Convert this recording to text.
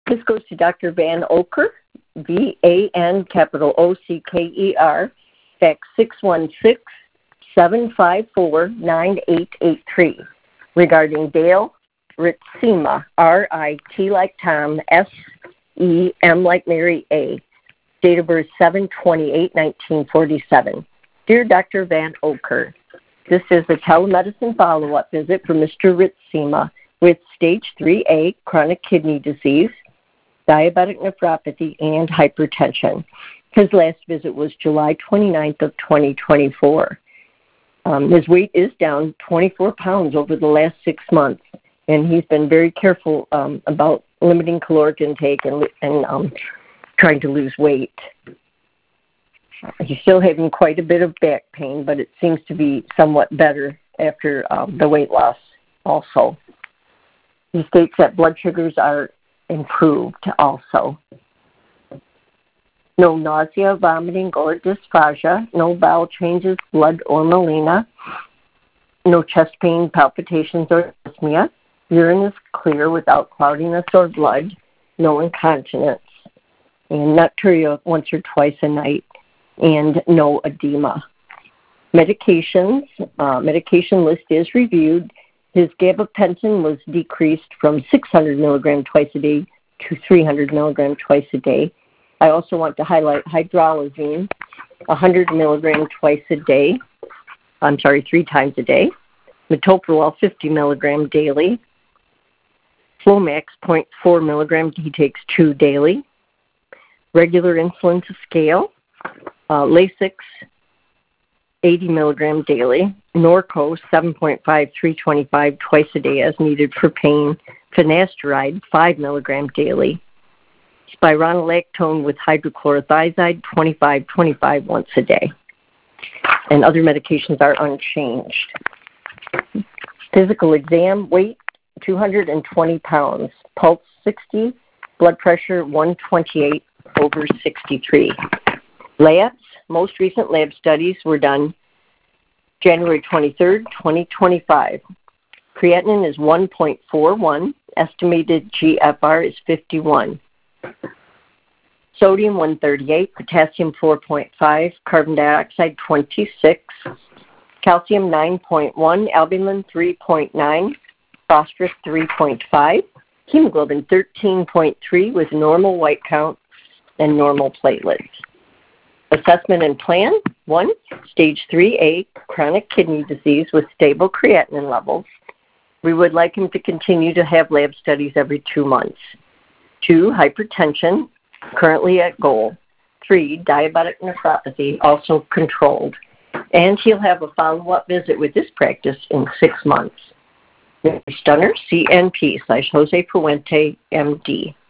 This goes to Dr. Van Ocker, VAN capital OCKER, fax 616-754-9883, regarding Dale Ritzema, R-I-T like Tom, S-E-M like Mary A. Date of birth 7/28/1947. Dear Dr. Van Ocker, this is a telemedicine follow-up visit for Mr. Ritzema with stage 3A chronic kidney disease, diabetic nephropathy, and hypertension. His last visit was July 29th of 2024. His weight is down 24 pounds over the last 6 months, and he's been very careful about limiting caloric intake and trying to lose weight. He's still having quite a bit of back pain, but it seems to be somewhat better after the weight loss also. He states that blood sugars are improved also. No nausea, vomiting, or dysphagia. No bowel changes, blood, or melena. No chest pain, palpitations, or dyspnea. Urine is clear without cloudiness or blood. No incontinence. And nocturia once or twice a night. And no edema. Medications. Medication list is reviewed. His gabapentin was decreased from 600 milligrams twice a day to 300 milligrams twice a day. I also want to highlight hydralazine, 100 milligrams twice a day. 3 times a day. Metoprolol, 50 milligrams daily. Flomax, 0.4 milligrams, he takes 2 daily. Regular insulin to scale. Lasix, 80 milligrams daily. Norco, 7.5, 325 twice a day as needed for pain. Finasteride, 5 milligrams daily. Spironolactone with hydrochlorothiazide, 25 once a day. And other medications are unchanged. Physical exam, weight 220 pounds, pulse 60, blood pressure 128/63. Labs, most recent lab studies were done January 23rd, 2025. Creatinine is 1.41, estimated GFR is 51. Sodium 138, potassium 4.5, carbon dioxide 26, calcium 9.1, albumin 3.9, phosphorus 3.5, hemoglobin 13.3 with normal white count and normal platelets. Assessment and plan: 1, stage 3A, chronic kidney disease with stable creatinine levels. We would like him to continue to have lab studies every 2 months. 2, hypertension, currently at goal. 3, diabetic nephropathy, also controlled. And he'll have a follow-up visit with this practice in 6 months. Mary Stunner, CNP /Jose Puente, MD.